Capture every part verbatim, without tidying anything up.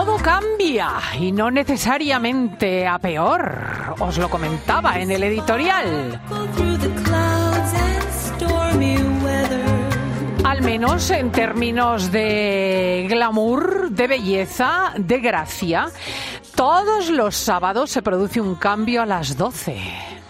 Todo cambia y no necesariamente a peor. Os lo comentaba en el editorial. Al menos en términos de glamour, de belleza, de gracia. Todos los sábados se produce un cambio a las doce.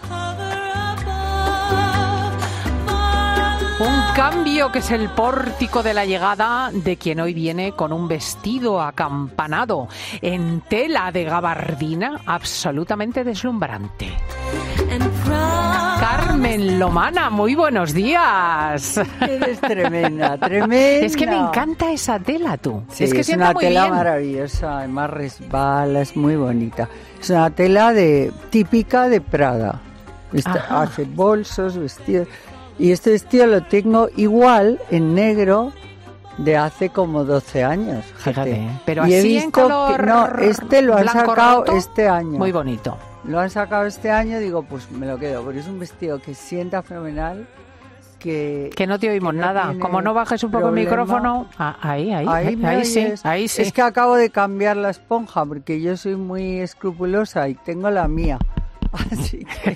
Un cambio que es el pórtico de la llegada de quien hoy viene con un vestido acampanado en tela de gabardina absolutamente deslumbrante. Carmen Lomana, muy buenos días. Eres tremenda, tremenda. Es que me encanta esa tela, tú. Sí, es que es sienta una muy tela bien. maravillosa, además resbala, es muy bonita. Es una tela de típica de Prada. Esta, hace bolsos, vestidos. Y este vestido lo tengo igual en negro de hace como doce años. Fíjate, Fíjate, pero y he así en visto color que no, este lo han blanco sacado roto, este año. Muy bonito. Lo han sacado este año, digo, pues me lo quedo, porque es un vestido que sienta fenomenal, que... Que no te oímos que no nada. tiene Como no bajes un poco el problema. micrófono... Ah, ahí, ahí, Ahí, ahí, me ahí sí, oyes. ahí sí. Es que acabo de cambiar la esponja, porque yo soy muy escrupulosa y tengo la mía. Así que...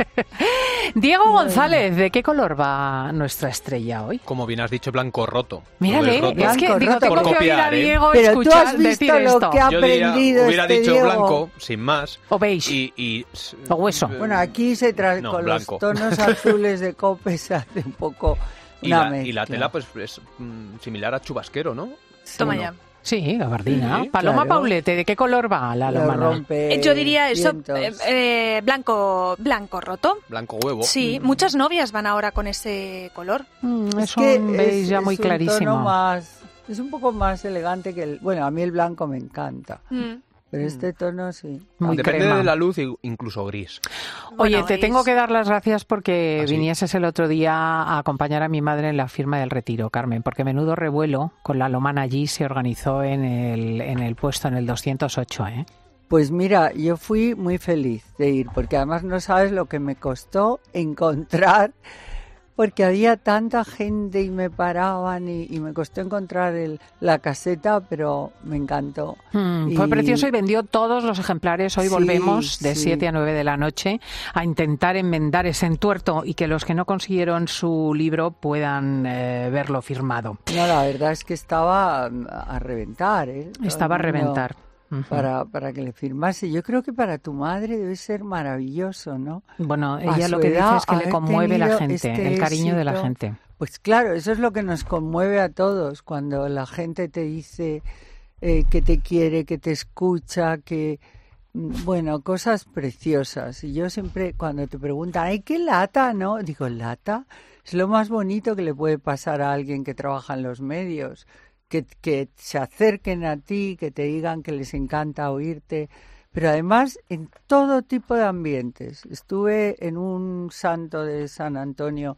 Diego González, ¿de qué color va nuestra estrella hoy? Como bien has dicho, blanco roto. Mírale, Lo ves roto. es que Blanco digo, roto. tengo Por que oír copiar, a ¿eh? Diego Pero tú escuchar, has visto decir lo esto. que ha Yo diría, aprendido hubiera este dicho Diego. blanco, sin más. O beige. Y, y, O hueso. Bueno, aquí se trae No, con blanco. los tonos azules de cope, se hace un poco y, una la, mezcla. y la tela pues es mm, similar a chubasquero, ¿no? Toma Sí. ya. Sí, gabardina. Sí, Paloma claro. Paulete, ¿de qué color va la Lo lomana? rompe Eh, Yo diría eso, vientos. eh, eh, blanco, blanco roto. Blanco huevo. Sí, muchas novias van ahora con ese color. Mm, Es es que un beige es, ya muy es un tono clarísimo. más, es un poco más elegante que el... Bueno, a mí el blanco me encanta, Mm. pero este tono sí. Muy Depende crema. de la luz, i- incluso gris. Oye, Bueno, te es- tengo que dar las gracias porque ¿Ah, sí? vinieses el otro día a acompañar a mi madre en la firma del retiro, Carmen, porque menudo revuelo con la lomana allí se organizó en el, en el puesto, en el doscientos ocho, ¿eh? Pues mira, yo fui muy feliz de ir, porque además no sabes lo que me costó encontrar, porque había tanta gente y me paraban y, y me costó encontrar el, la caseta, pero me encantó. Mm, Y- Fue precioso y vendió todos los ejemplares. Hoy Sí, volvemos de sí. siete a nueve de la noche a intentar enmendar ese entuerto y que los que no consiguieron su libro puedan eh, verlo firmado. No, la verdad es que estaba a reventar, ¿eh? Todo Estaba a el mundo reventar. Ujú. Para, para que le firmase. Yo creo que para tu madre debe ser maravilloso, ¿no? Bueno, A ella su lo que dice edad, es que le haber conmueve la tenido gente, este el cariño de la éxito. gente. Pues claro, eso es lo que nos conmueve a todos, cuando la gente te dice eh, que te quiere, que te escucha, que, mm, bueno, cosas preciosas. Y yo siempre, cuando te preguntan, ¡ay, qué lata!, ¿no? Digo, ¿lata? Es lo más bonito que le puede pasar a alguien que trabaja en los medios, que, que se acerquen a ti, que te digan que les encanta oírte, pero además en todo tipo de ambientes. Estuve en un santo de San Antonio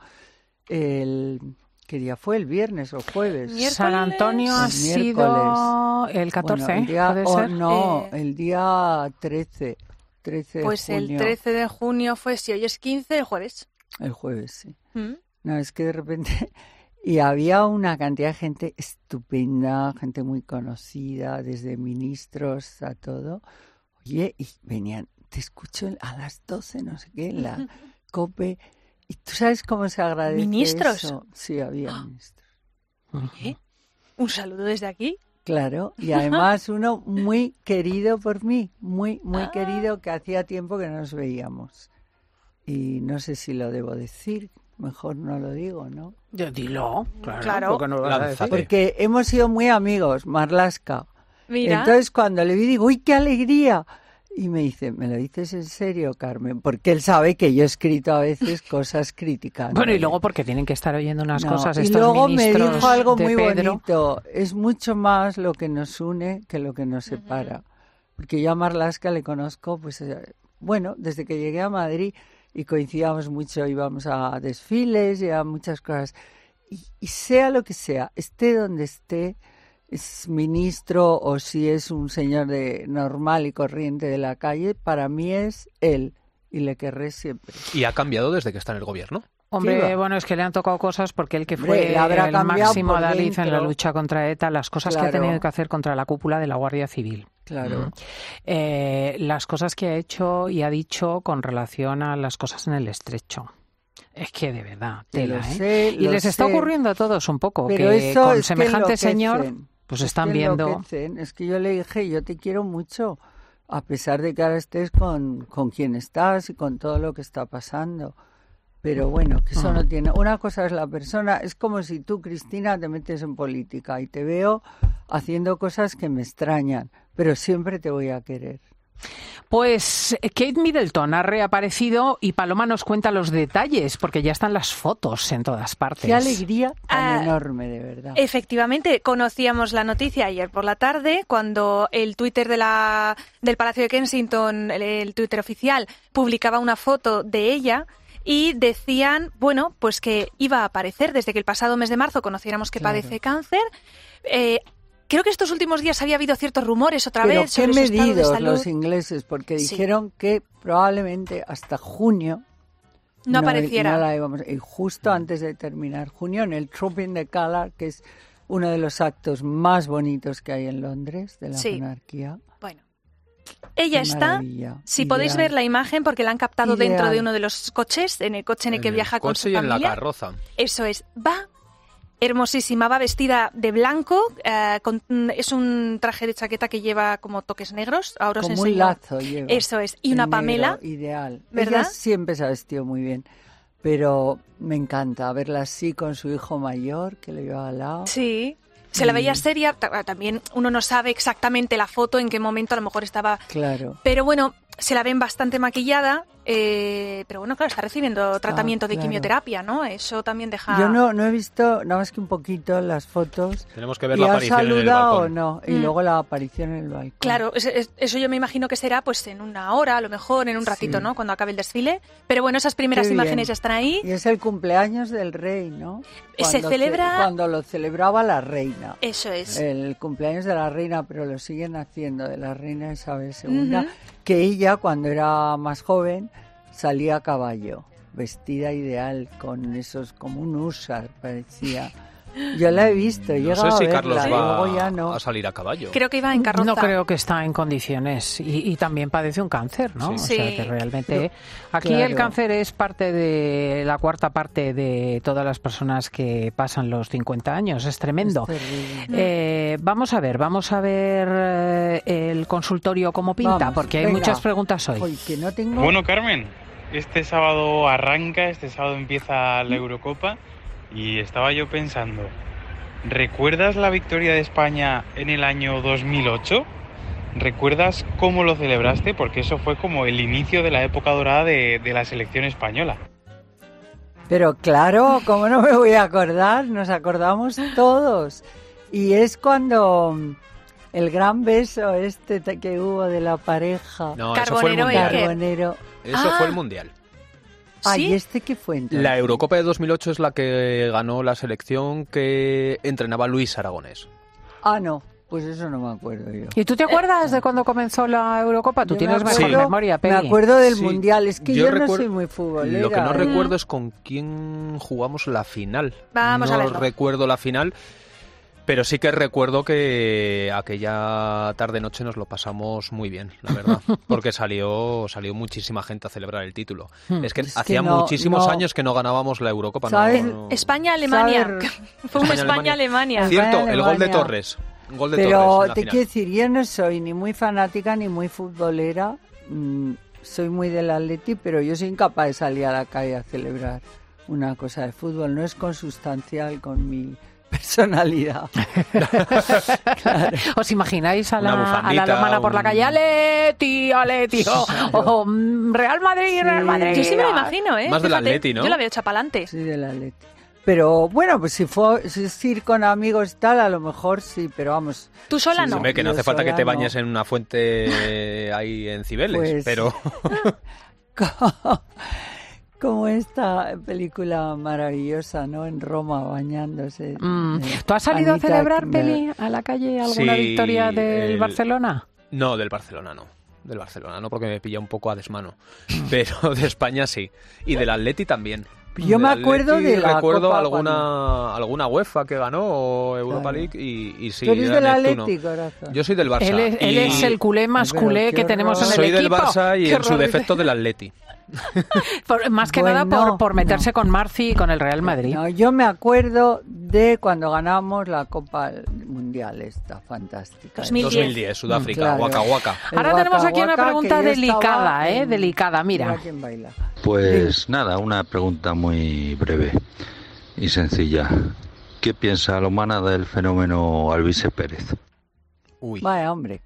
el... ¿Qué día fue? ¿El viernes o jueves? Miércoles. San Antonio ha El sido el catorce, Bueno, el día, ¿puede oh, ser? no, Eh, el día trece. trece de Pues el junio, trece de junio fue, si hoy es quince, el jueves. El jueves, sí. Mm. No, es que de repente... Y había una cantidad de gente estupenda, gente muy conocida, desde ministros a todo. Oye, y venían, te escucho a las doce, no sé qué, en la COPE. ¿Y tú sabes cómo se agradece ¿Ministros? eso? Sí, había ministros. ¿Eh? Un saludo desde aquí. Claro, y además uno muy querido por mí, muy, muy Ah. querido, que hacía tiempo que no nos veíamos. Y no sé si lo debo decir, mejor no lo digo, ¿no? Yo, dilo, claro. Claro. ¿por qué no lo vas a Lánzate. decir? Porque hemos sido muy amigos, Marlaska. Mira. Entonces cuando le vi digo, ¡uy, qué alegría! Y me dice, ¿me lo dices en serio, Carmen? Porque él sabe que yo he escrito a veces cosas críticas. Bueno, y luego porque tienen que estar oyendo unas No, cosas y estos luego me ministros dijo algo de muy Pedro. bonito. Es mucho más lo que nos une que lo que nos separa. Porque yo a Marlaska le conozco, pues, eh, bueno, desde que llegué a Madrid y coincidíamos mucho, íbamos a desfiles y a muchas cosas. Y, y sea lo que sea, esté donde esté, es ministro o si es un señor de normal y corriente de la calle, para mí es él y le querré siempre. ¿Y ha cambiado desde que está en el gobierno? Hombre, bueno, es que le han tocado cosas porque él que fue Hombre, le habrá el cambiado máximo por adalid en la dentro. lucha contra ETA, las cosas que ha Claro. tenido que hacer contra la cúpula de la Guardia Civil. Claro. Mm. Eh, las cosas que ha hecho y ha dicho con relación a las cosas en el estrecho. Es que de verdad, Que tela, lo ¿eh? sé, Y lo les está sé. ocurriendo a todos un poco, Pero que eso con es que semejante enloquecen. señor, pues Es están que viendo... enloquecen. Es que yo le dije, yo te quiero mucho, a pesar de que ahora estés con, con quien estás y con todo lo que está pasando. Pero bueno, que eso no tiene... Una cosa es la persona, es como si tú, Cristina, te metes en política y te veo haciendo cosas que me extrañan, pero siempre te voy a querer. Pues Kate Middleton ha reaparecido y Paloma nos cuenta los detalles, porque ya están las fotos en todas partes. Qué alegría tan Ah, enorme, de verdad. Efectivamente, conocíamos la noticia ayer por la tarde cuando el Twitter de la, del Palacio de Kensington, el, el Twitter oficial, publicaba una foto de ella y decían, bueno, pues que iba a aparecer desde que el pasado mes de marzo conociéramos que Claro. padece cáncer. Eh, creo que estos últimos días había habido ciertos rumores otra Pero vez qué sobre su estado de medidos salud. los ingleses, porque Sí. dijeron que probablemente hasta junio No apareciera. no la íbamos- y justo antes de terminar junio, en el Trooping the Colour, que es uno de los actos más bonitos que hay en Londres, de la Sí. monarquía. Bueno, ella Qué está, maravilla. si podéis Ideal. ver la imagen, porque la han captado Ideal. dentro de uno de los coches, en el coche en el que En el viaja con coche su y en la familia. carroza. Eso es, va hermosísima, va vestida de blanco, eh, con- es un traje de chaqueta que lleva como toques negros, ahora os Como un enseño. lazo lleva. Eso es, y una en negro, Pamela, ideal. ¿verdad? Ella siempre se ha vestido muy bien, pero me encanta verla así con su hijo mayor que le lleva al lado. sí, se la Mm. veía seria, ta- también uno no sabe exactamente la foto, en qué momento a lo mejor estaba, Claro. pero bueno, se la ven bastante maquillada, eh, pero bueno, claro, está recibiendo tratamiento de claro. quimioterapia, ¿no? Eso también deja... Yo no, no he visto nada más que un poquito las fotos. Tenemos que ver ¿Y la ha aparición en el saludado o balcón. no? Y Mm. luego la aparición en el balcón. Claro, es- es- eso yo me imagino que será pues en una hora, a lo mejor en un ratito, Sí. ¿no? Cuando acabe el desfile. Pero bueno, esas primeras Qué bien. imágenes ya están ahí. Y es el cumpleaños del rey, ¿no? Se Cuando celebra- Cuando lo celebraba la reina. Eso es. El cumpleaños de la reina, pero lo siguen haciendo, de la reina Isabel segunda, Ujú. que ella, cuando era más joven, salía a caballo, vestida ideal, con esos, como un húsar, parecía. Yo la he visto, he No llegado sé si a verla, Carlos y va luego ya no. a salir a caballo. Creo que iba en carroza. No creo que está en condiciones y, y también padece un cáncer, ¿no? Sí. O sea Sí. que realmente Pero, aquí claro. el cáncer es parte de la cuarta parte de todas las personas que pasan los cincuenta años, es tremendo. Es terrible. Eh, vamos a ver, vamos a ver eh, el consultorio cómo pinta, Vamos, porque hay venga. muchas preguntas hoy. Hoy que no tengo... Bueno, Carmen, este sábado arranca, este sábado empieza la Eurocopa y estaba yo pensando, ¿recuerdas la victoria de España en el año dos mil ocho? ¿Recuerdas cómo lo celebraste? Porque eso fue como el inicio de la época dorada de, de la selección española. Pero claro, ¿cómo no me voy a acordar? Nos acordamos todos. Y es cuando mm, el gran beso este te- que hubo de la pareja, No, eso fue el Carbonero Mundial. Iker. Carbonero. Eso Ah. fue el Mundial. Ay, ¿Sí? ¿este qué fue entonces? La Eurocopa de dos mil ocho es la que ganó la selección que entrenaba Luis Aragonés. Ah, no, pues eso no me acuerdo yo. ¿Y tú te acuerdas de cuando comenzó la Eurocopa? Tú Yo tienes me mejor acuerdo- memoria, Me Peggy. acuerdo del Sí, Mundial, es que yo yo, no recuerdo- soy muy futbolera. Lo que no ¿eh? recuerdo es con quién jugamos la final. Vamos a no verlo. recuerdo la final, pero sí que recuerdo que aquella tarde-noche nos lo pasamos muy bien, la verdad. Porque salió salió muchísima gente a celebrar el título. Hmm. Es que Es que hacía no- muchísimos no. años que no ganábamos la Eurocopa. no- ¿Sabes? no- España-Alemania. Saber- Fue un España-Alemania. España-Alemania. Sí. Cierto, España, el gol de Alemania. Torres. Un gol de Torres Pero en la te final. quiero decir, yo no soy ni muy fanática ni muy futbolera. mm, soy muy del Atleti, pero yo soy incapaz de salir a la calle a celebrar una cosa de fútbol. No es consustancial con mi personalidad. Claro. ¿Os imagináis a Una la, a la bufandita, lomana por la un- calle? ¡Aleti, Aleti! O, o, mm, Real Madrid, Sí. Real Madrid. Yo sí me lo imagino, ¿eh? Más del Fíjate, Atleti, ¿no? Yo la veo chapalante. Soy del Atleti. Pero bueno, pues si fue si es ir con amigos y tal, a lo mejor sí, pero vamos. Tú sola Sí, no. Hombre, que no yo hace falta que sola te no. bañes en una fuente ahí en Cibeles, Pues- pero Como, como esta película maravillosa, ¿no? En Roma, bañándose. Mm. Eh, ¿Tú has salido Anita a celebrar, Ekberg. Peli, a la calle alguna Sí, victoria del el- Barcelona? no, del Barcelona no. Del Barcelona no, porque me pilla un poco a desmano. Pero de España sí. Y del Atleti también. Yo me acuerdo Atleti, de la recuerdo Copa alguna cuando... alguna UEFA que ganó o Europa Claro. League y, y sí. ¿Tú eres era del Neptuno. Atleti, corazón? Yo soy del Barça. Él es, él y es el culé más Pero culé qué que tenemos en horror. el soy del equipo. Barça y Qué en su horror. defecto del Atleti. Por- más que Bueno, nada por, por meterse no. con Marci y con el Real Madrid. No, yo me acuerdo de cuando ganamos la Copa Mundial esta, fantástica. dos mil diez. dos mil diez, Sudáfrica, Claro. Waka Waka. El Ahora tenemos aquí una Waka Waka, pregunta que yo delicada, estaba ¿eh? en- Delicada, mira. quién baila. Pues nada, una pregunta muy breve y sencilla. ¿Qué piensa la humana del fenómeno Alvise Pérez? Uy. Vaya, hombre.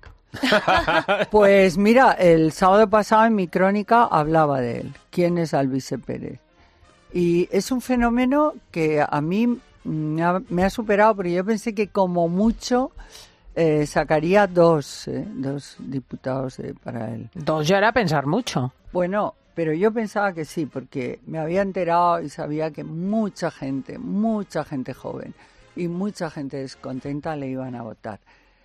Pues mira, el sábado pasado en mi crónica hablaba de él. ¿Quién es Alvise Pérez? Y es un fenómeno que a mí me ha, me ha superado, porque yo pensé que como mucho eh, sacaría dos, eh, dos diputados eh, para él. Dos ya era pensar mucho. Bueno, pero yo pensaba que sí, porque me había enterado y sabía que mucha gente, mucha gente joven y mucha gente descontenta le iban a votar.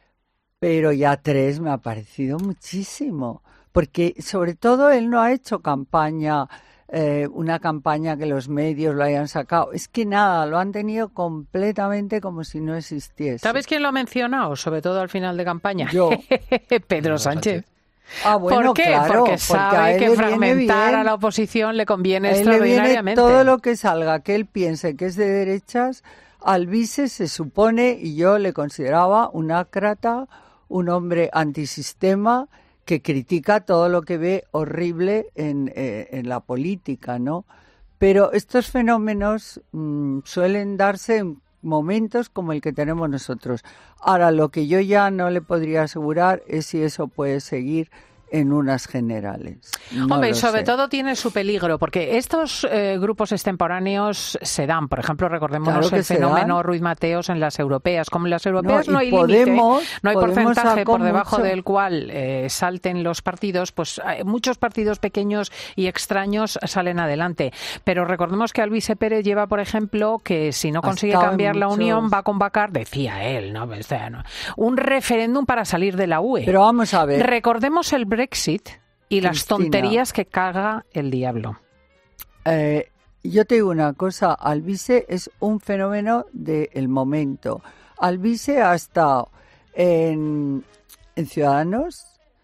Pero ya tres me ha parecido muchísimo, porque sobre todo él no ha hecho campaña, eh, una campaña que los medios lo hayan sacado. Es que nada, lo han tenido completamente como si no existiese. ¿Sabes quién lo ha mencionado? Sobre todo al final de campaña. Yo. Pedro Sánchez. Ah, bueno, ¿Por qué? claro, porque a sabe él que le viene fragmentar bien. a la oposición le conviene A él le viene extraordinariamente. todo lo que salga, que él piense que es de derechas. Alvise se supone, y yo le consideraba un ácrata, un hombre antisistema que critica todo lo que ve horrible en, eh, en la política, ¿no? Pero estos fenómenos mmm, suelen darse en momentos como el que tenemos nosotros. Ahora, lo que yo ya no le podría asegurar es si eso puede seguir en unas generales. No Hombre, y lo sobre sé. todo tiene su peligro, porque estos eh, grupos extemporáneos se dan. Por ejemplo, recordémonos Claro que el se fenómeno dan. Ruiz Mateos en las europeas. Como en las europeas No, no, y hay Podemos- límite, no hay Podemos porcentaje sacó por debajo mucho. del cual eh, salten los partidos, pues hay muchos partidos pequeños y extraños salen adelante. Pero recordemos que Alvise Pérez lleva, por ejemplo, que si no Ha consigue estado en cambiar la muchos- Unión, va a convocar, decía él, ¿no? O sea, no, un referéndum para salir de la U E. Pero vamos a ver. Recordemos el Brexit y las Cristina. tonterías que caga el diablo. Eh, yo te digo una cosa, Alvise es un fenómeno del momento. Alvise ha estado en, en Ciudadanos,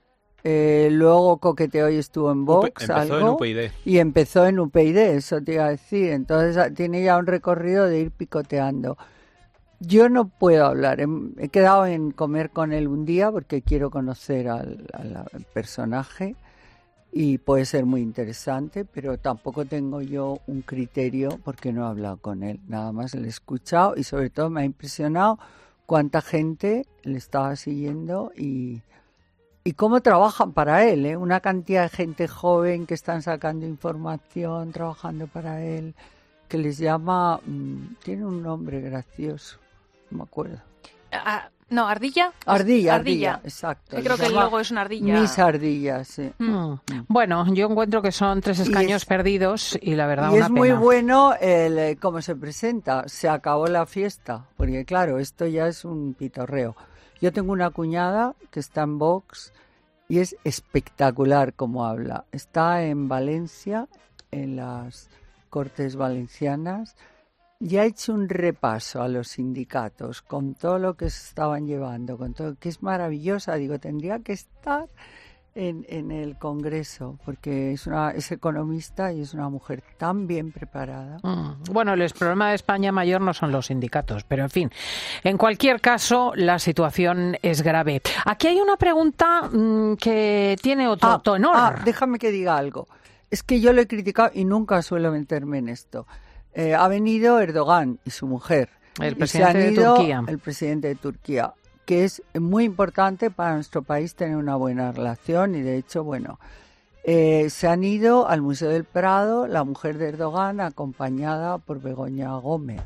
eh, luego coqueteó y estuvo en Vox, Empezó en algo, U P y D. y empezó en U P y D, eso te iba a decir. Entonces ah, tiene ya un recorrido de ir picoteando. Yo no puedo hablar, he, he quedado en comer con él un día porque quiero conocer al, al- al personaje y puede ser muy interesante, pero tampoco tengo yo un criterio porque no he hablado con él, nada más le he escuchado y sobre todo me ha impresionado cuánta gente le estaba siguiendo y, y cómo trabajan para él, ¿eh? Una cantidad de gente joven que están sacando información, trabajando para él, que les llama, mmm, tiene un nombre gracioso, no me acuerdo. Ah, no, ardilla. Ardilla, ardilla, exacto. Yo creo les que el llama logo es una ardilla. Mis ardillas, sí. Mm. Bueno, yo encuentro que son tres escaños es- perdidos y la verdad Y una es muy pena. bueno el eh, cómo se presenta. Se acabó la fiesta, porque claro, esto ya es un pitorreo. Yo tengo una cuñada que está en Vox y es espectacular como habla. Está en Valencia, en las Cortes Valencianas, y ha hecho un repaso a los sindicatos con todo lo que se estaban llevando, con todo, que es maravillosa. Digo, tendría que estar en, en el Congreso, porque es una es economista y es una mujer tan bien preparada. Mm. Bueno, el problema de España mayor no son los sindicatos, pero en fin, en cualquier caso la situación es grave. Aquí hay una pregunta mmm, que tiene otro Ah, tenor. ah, déjame que diga algo. Es que yo lo he criticado y nunca suelo meterme en esto. Eh, ha venido Erdogan y su mujer. El y se han presidente de ido Turquía. El presidente de Turquía, que es muy importante para nuestro país tener una buena relación y de hecho, bueno, eh, se han ido al Museo del Prado, la mujer de Erdogan, acompañada por Begoña Gómez.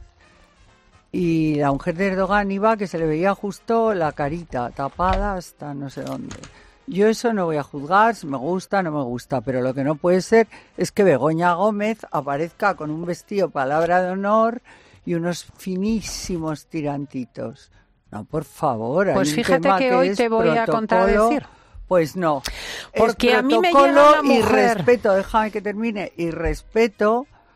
Y la mujer de Erdogan iba que se le veía justo la carita tapada hasta no sé dónde. Yo eso no voy a juzgar, si me gusta, no me gusta, pero lo que no puede ser es que Begoña Gómez aparezca con un vestido palabra de honor y unos finísimos tirantitos. No, por favor. Pues hay un fíjate tema que hoy es te voy a protocolo. contradecir. Pues no. Porque Es a mí me protocolo llega la y mujer. respeto, déjame que termine, y respeto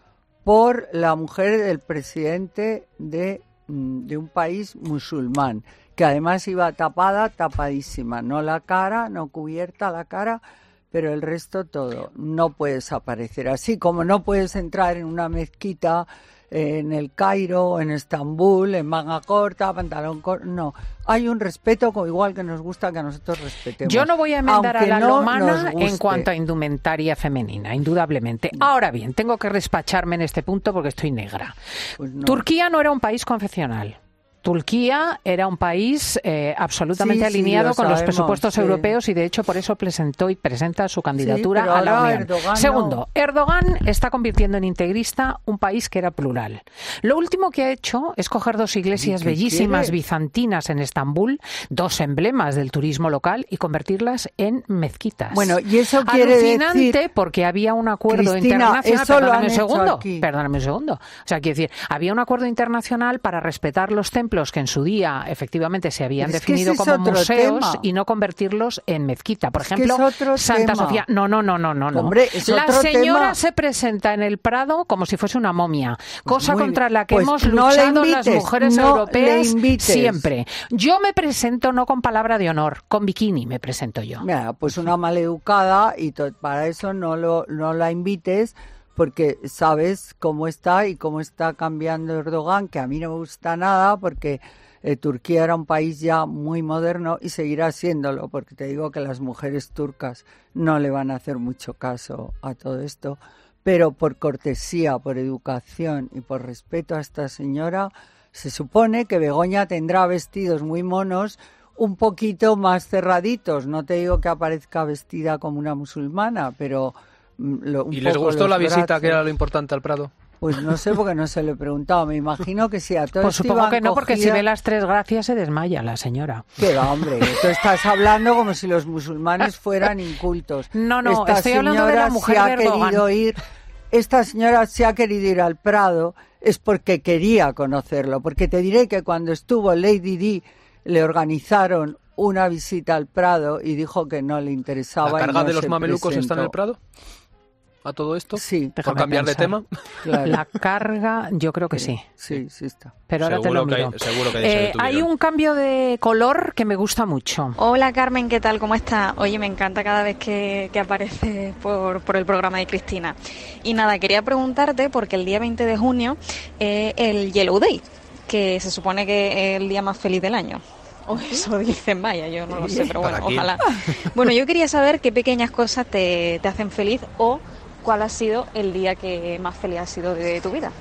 por la mujer del presidente de, de un país musulmán, que además iba tapada, tapadísima, no la cara, no cubierta la cara, pero el resto todo. No puedes aparecer así, como no puedes entrar en una mezquita en el Cairo, en Estambul, en manga corta, pantalón corto. No, hay un respeto como igual que nos gusta que nosotros respetemos. Yo no voy a enmendar a la no lomana en cuanto a indumentaria femenina, indudablemente. No. Ahora bien, tengo que despacharme en este punto porque estoy negra. Pues no. Turquía no era un país confesional. Turquía era un país eh, absolutamente sí, alineado sí, con sabemos, los presupuestos sí. europeos y de hecho por eso presentó y presenta su candidatura sí, a la Unión. Erdogan Segundo, no. Erdogan está convirtiendo en integrista un país que era plural. Lo último que ha hecho es coger dos iglesias bellísimas quiere? bizantinas en Estambul, dos emblemas del turismo local y convertirlas en mezquitas. Bueno, y eso quiere Alucinante decir, porque había un acuerdo Cristina, internacional. Eso perdóname lo un segundo. Aquí. Perdóname un segundo. O sea, quiero decir, había un acuerdo internacional para respetar los templos que en su día efectivamente se habían es definido como museos tema. y no convertirlos en mezquita. Por es ejemplo, es Santa tema. Sofía. No, no, no, no, no. Hombre, es la otro señora tema. se presenta en el Prado como si fuese una momia, cosa Muy contra la que pues hemos no luchado invites, las mujeres no europeas siempre. Yo me presento no con palabra de honor, con bikini me presento yo. Mira, pues una maleducada y to- para eso no lo no la invites. Porque sabes cómo está y cómo está cambiando Erdogan, que a mí no me gusta nada, porque eh, Turquía era un país ya muy moderno y seguirá siéndolo, porque te digo que las mujeres turcas no le van a hacer mucho caso a todo esto, pero por cortesía, por educación y por respeto a esta señora, se supone que Begoña tendrá vestidos muy monos, un poquito más cerraditos. No te digo que aparezca vestida como una musulmana, pero... Lo, ¿Y les gustó la visita, brazos. que era lo importante, al Prado? Pues no sé, porque no se lo he preguntado. Me imagino que sí, a todos. Pues supongo que no, porque cogida... si ve las tres gracias se desmaya la señora. Que va, hombre, tú estás hablando como si los musulmanes fueran incultos. No, no, esta estoy hablando de la mujer se de ha querido ir, Esta señora se ha querido ir al Prado es porque quería conocerlo, porque te diré que cuando estuvo Lady Di le organizaron una visita al Prado y dijo que no le interesaba. ¿La carga y no de los se mamelucos presentó. está en el Prado? ¿A todo esto? Sí. ¿Por cambiar pensar. de tema? Claro. La carga, yo creo que sí. Sí, sí está. Pero ahora seguro te lo miro. Que hay, seguro que eh, hay un cambio de color que me gusta mucho. Hola Carmen, ¿qué tal? ¿Cómo estás? Oye, me encanta cada vez que, que apareces por, por el programa de Cristina. Y nada, quería preguntarte, porque el día veinte de junio es el Yellow Day, que se supone que es el día más feliz del año. O eso dicen, vaya, yo no lo sé, pero bueno, ojalá. Bueno, yo quería saber qué pequeñas cosas te, te hacen feliz o cuál ha sido el día que más feliz ha sido de tu vida.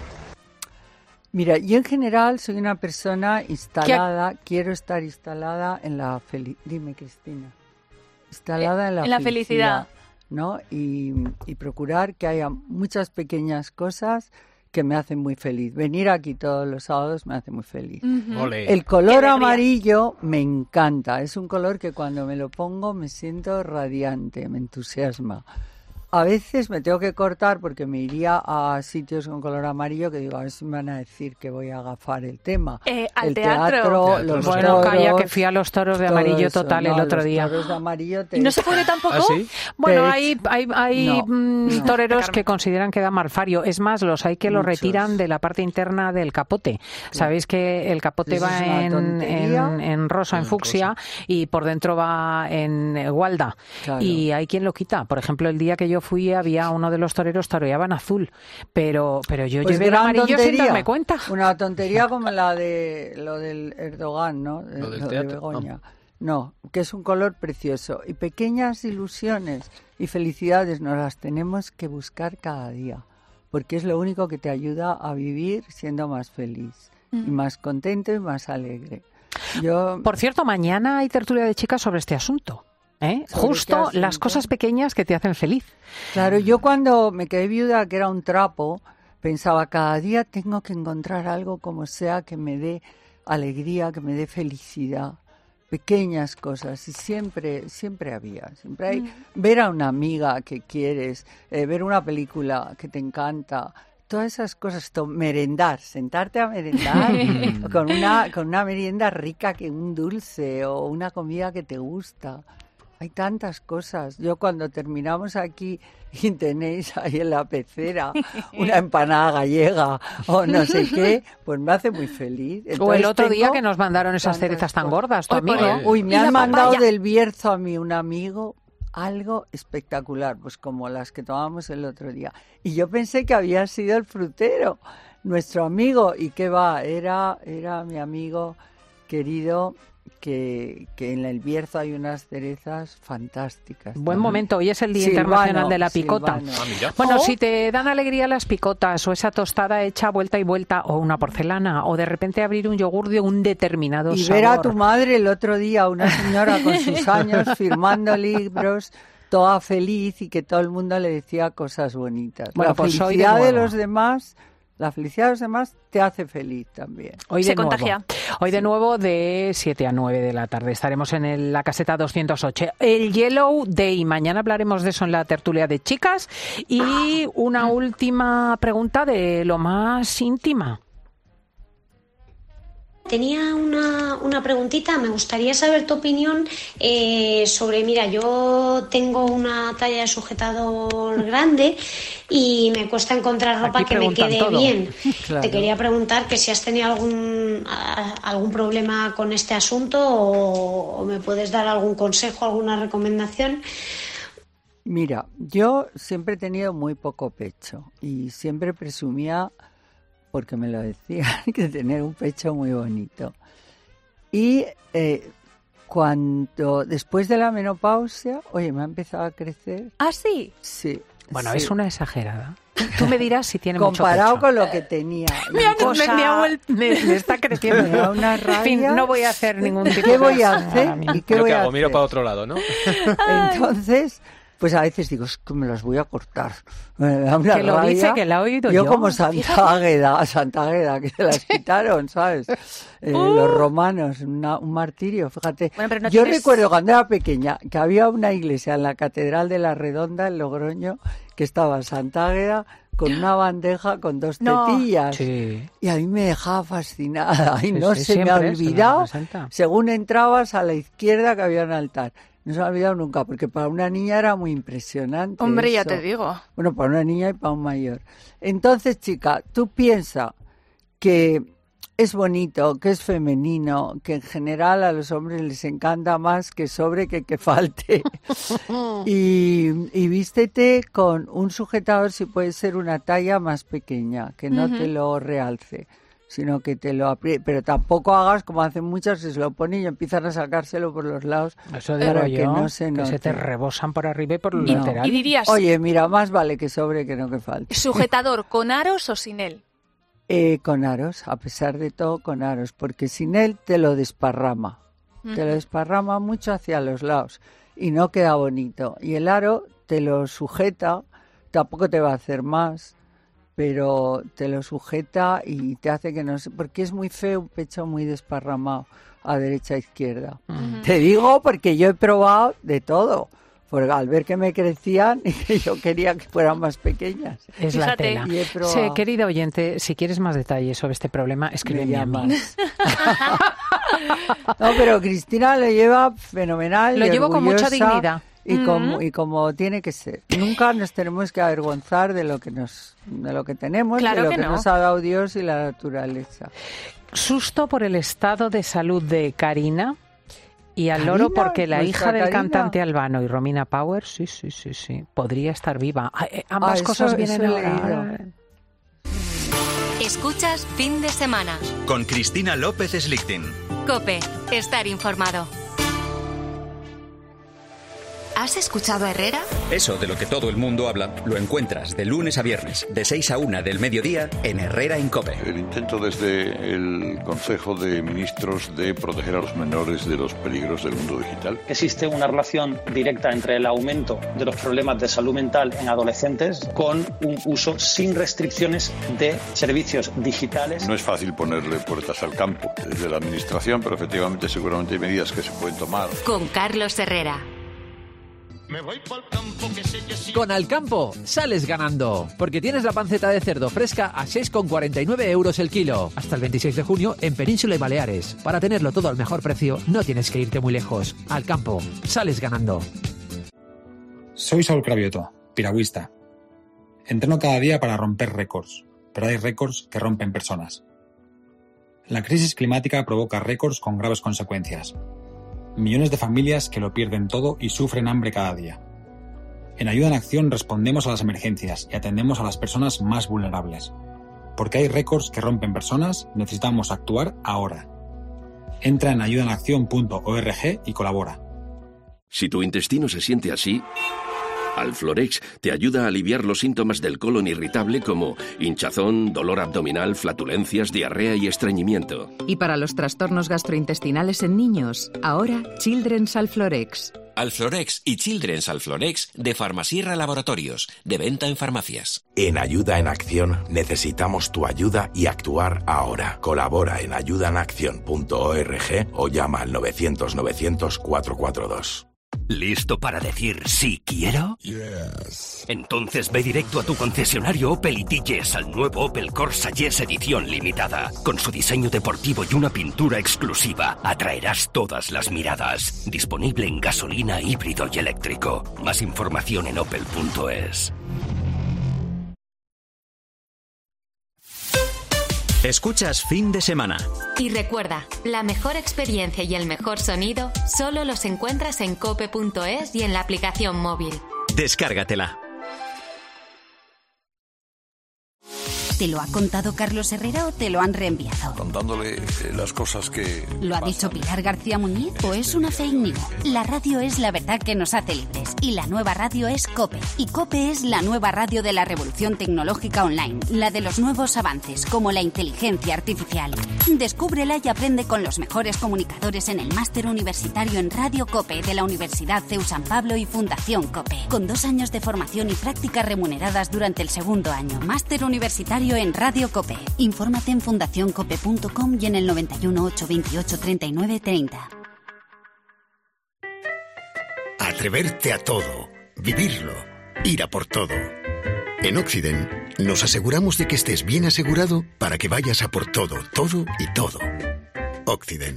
Mira, yo en general soy una persona instalada, ¿Qué? quiero estar instalada en la felicidad. Dime, Cristina. Instalada eh, en la, en la felicidad, felicidad. ¿no? Y, y procurar que haya muchas pequeñas cosas que me hacen muy feliz. Venir aquí todos los sábados me hace muy feliz. Uh-huh. El color amarillo me encanta. Es un color que cuando me lo pongo me siento radiante, me entusiasma. A veces me tengo que cortar porque me iría a sitios con color amarillo que digo, a ver si me van a decir que voy a agafar el tema. Eh, al el teatro. teatro los bueno, toros, calla, que fui a los toros de amarillo eso, total no, el otro los día. Toros de amarillo te... ¿Y no se puede tampoco? ¿Ah, sí? Bueno, Te- hay, hay, hay No, mm, no. toreros que consideran que da malfario. Es más, los hay que lo Muchos. retiran de la parte interna del capote. Sabéis que el capote Eso va es una en, tontería. en, en rosa, en En fucsia, y por dentro va en eh, gualda. Claro. Y hay quien lo quita. Por ejemplo, el día que yo fui había uno de los toreros toreaban azul, pero pero yo Pues llevé el gran amarillo sin tontería. darme cuenta. Una tontería como la de lo del Erdogan, ¿no? Lo del de teatro, Begoña. No, que es un color precioso. Y pequeñas ilusiones y felicidades nos las tenemos que buscar cada día, porque es lo único que te ayuda a vivir siendo más feliz y más contento y más alegre. Yo Por cierto, mañana hay tertulia de chicas sobre este asunto. ¿eh? ¿Sobre Justo qué asunto? las cosas pequeñas que te hacen feliz. Claro, yo cuando me quedé viuda, que era un trapo, pensaba, cada día tengo que encontrar algo como sea que me dé alegría, que me dé felicidad, pequeñas cosas, y siempre, siempre había, siempre hay, Mm. ver a una amiga que quieres, eh, ver una película que te encanta, todas esas cosas, to- merendar, sentarte a merendar con una, con una merienda rica, que un dulce o una comida que te gusta. hay tantas cosas. Yo cuando terminamos aquí y tenéis ahí en la pecera una empanada gallega o no sé qué, pues me hace muy feliz. Entonces, o el otro día que nos mandaron esas cerezas tan gordas, tu amigo. Uy, uy me han mandado del Bierzo a mí un amigo algo espectacular, pues como las que tomamos el otro día. Y yo pensé que había sido el frutero, nuestro amigo, y qué va, era, era mi amigo querido. Que, que en el Bierzo hay unas cerezas fantásticas. Buen también. momento, hoy es el Día Silvano, Internacional de la Picota. Ah, bueno, ¿Oh? si te dan alegría las picotas o esa tostada hecha vuelta y vuelta o una porcelana o de repente abrir un yogur de un determinado y sabor. ver a tu madre el otro día, una señora con sus años firmando libros, toda feliz y que todo el mundo le decía cosas bonitas. Bueno, la pues hoy de felicidad de nuevo. los demás... La felicidad de los demás te hace feliz también. Hoy Se de nuevo. contagia. Hoy de nuevo de siete a nueve de la tarde. Estaremos en el- la caseta doscientos ocho. El Yellow Day. Mañana hablaremos de eso en la tertulia de chicas. Y una última pregunta de lo más íntima. Tenía una, una preguntita, me gustaría saber tu opinión eh, sobre, mira, yo tengo una talla de sujetador grande y me cuesta encontrar ropa Aquí que me preguntan quede todo. bien. Claro. Te quería preguntar que si has tenido algún, a- algún problema con este asunto o, o me puedes dar algún consejo, alguna recomendación. Mira, yo siempre he tenido muy poco pecho y siempre presumía, porque me lo decían, que tener un pecho muy bonito. Y eh, cuando, después de la menopausia, oye, me ha empezado a crecer. ¿Ah, sí? Sí. Bueno, sí. es una exagerada. Tú me dirás si tiene mucho Comparado pecho. con lo que tenía. Me, ha- Cosa- me- me ha vuel- me- me está creciendo. Me da una En fin, rabia. no voy a hacer ningún tipo ¿Qué de voy a acción hacer? ahora mismo. ¿Y qué Yo voy qué a hago, hacer? miro para otro lado, ¿no? Entonces, pues a veces digo, es que me las voy a cortar. Me da una Que lo rabia. dice, que la he oído yo. como Santa Águeda, Santa Águeda, que se las quitaron, ¿sabes? Eh, Los romanos, una- un martirio, fíjate. Bueno, pero no Yo tienes- recuerdo cuando era pequeña que había una iglesia en la Catedral de la Redonda, en Logroño, que estaba Santa Águeda con una bandeja con dos No. tetillas. Sí. Y a mí me dejaba fascinada y Sí, no sí, se me ha siempre se lo olvidado, representa. según entrabas a la izquierda que había un altar. No se me ha olvidado nunca, porque para una niña era muy impresionante. Hombre, ya eso. te digo. Bueno, para una niña y para un mayor. Entonces, chica, tú piensa que es bonito, que es femenino, que en general a los hombres les encanta más que sobre que que falte. y, y vístete con un sujetador, si puede ser una talla más pequeña, que no Ujú. te lo realce, sino que te lo apriete. Pero tampoco hagas como hacen muchas, que se lo ponen y empiezan a sacárselo por los lados. Eso digo para yo, que no se que se note. te rebosan por arriba y por los No. laterales. Y dirías, Oye, mira, más vale que sobre que no que falte. ¿sujetador con aros o sin él? Eh, con aros, a pesar de todo con aros, porque sin él te lo desparrama, te lo desparrama mucho hacia los lados y no queda bonito. Y el aro te lo sujeta, tampoco te va a hacer más, pero te lo sujeta y te hace que no se... Porque es muy feo un pecho muy desparramado a derecha e izquierda. Mm. Te digo porque yo he probado de todo. Porque al ver que me crecían y que yo quería que fueran más pequeñas. Es la Fíjate. tela. Y he probado. Sí, querida oyente, si quieres más detalles sobre este problema, Me escríbeme a mí. llamas. No, pero Cristina lo lleva fenomenal. Lo y llevo con mucha orgullosa dignidad. Y, como, y como tiene que ser. Nunca nos tenemos que avergonzar de lo que nos, de lo que tenemos, Claro de lo que que, no. nos ha dado Dios y la naturaleza. Susto por el estado de salud de Karina y al loro ¿Karina? porque la ¿Nuestra hija del Karina? cantante albano y Romina Power, sí, sí, sí, sí, podría estar viva. Ah, eh, ambas Ah, eso- cosas vienen eso he ahora. leído. Escuchas Fin de Semana. Con Cristina López Slichting. COPE. Estar informado. ¿Has escuchado a Herrera? Eso de lo que todo el mundo habla lo encuentras de lunes a viernes, de seis a una del mediodía, en Herrera en COPE. El intento desde el Consejo de Ministros de proteger a los menores de los peligros del mundo digital. Existe una relación directa entre el aumento de los problemas de salud mental en adolescentes con un uso sin restricciones de servicios digitales. No es fácil ponerle puertas al campo desde la Administración, pero efectivamente seguramente hay medidas que se pueden tomar. Con Carlos Herrera. Me voy pa'l campo que sé que sí. Con Alcampo sales ganando, porque tienes la panceta de cerdo fresca a seis con cuarenta y nueve euros el kilo. Hasta el veintiséis de junio en Península y Baleares. Para tenerlo todo al mejor precio, no tienes que irte muy lejos. Alcampo, sales ganando. Soy Saúl Cravioto, piragüista. Entreno cada día para romper récords, pero hay récords que rompen personas. La crisis climática provoca récords con graves consecuencias. Millones de familias que lo pierden todo y sufren hambre cada día. En Ayuda en Acción respondemos a las emergencias y atendemos a las personas más vulnerables. Porque hay récords que rompen personas, necesitamos actuar ahora. Entra en ayuda en acción punto org y colabora. Si tu intestino se siente así, Alflorex te ayuda a aliviar los síntomas del colon irritable como hinchazón, dolor abdominal, flatulencias, diarrea y estreñimiento. Y para los trastornos gastrointestinales en niños, ahora Children's Alflorex. Alflorex y Children's Alflorex de Farmasierra Laboratorios, de venta en farmacias. En Ayuda en Acción necesitamos tu ayuda y actuar ahora. Colabora en ayuda en acción punto org o llama al novecientos novecientos cuatrocientos cuarenta y dos. ¿Listo para decir sí quiero? Yes. Entonces ve directo a tu concesionario Opel y dilles al nuevo Opel Corsa Yes edición limitada. Con su diseño deportivo y una pintura exclusiva, atraerás todas las miradas. Disponible en gasolina, híbrido y eléctrico. Más información en opel punto es. Escuchas Fin de Semana. Y recuerda, la mejor experiencia y el mejor sonido solo los encuentras en cope punto es y en la aplicación móvil. Descárgatela. ¿Te lo ha contado Carlos Herrera o te lo han reenviado? Contándole eh, las cosas que... ¿Lo ha pasan. dicho Pilar García Muñiz o es una fake news? La radio es la verdad que nos hace libres y la nueva radio es COPE. Y COPE es la nueva radio de la revolución tecnológica online, la de los nuevos avances como la inteligencia artificial. Descúbrela y aprende con los mejores comunicadores en el máster universitario en Radio COPE de la Universidad C E U San Pablo y Fundación COPE. Con dos años de formación y prácticas remuneradas durante el segundo año. Máster universitario en Radio COPE. Infórmate en fundación cope punto com y en el noventa y uno, ochocientos veintiocho, treinta y nueve treinta. Atreverte a todo. Vivirlo. Ir a por todo. En Occident nos aseguramos de que estés bien asegurado para que vayas a por todo, todo y todo. Occident.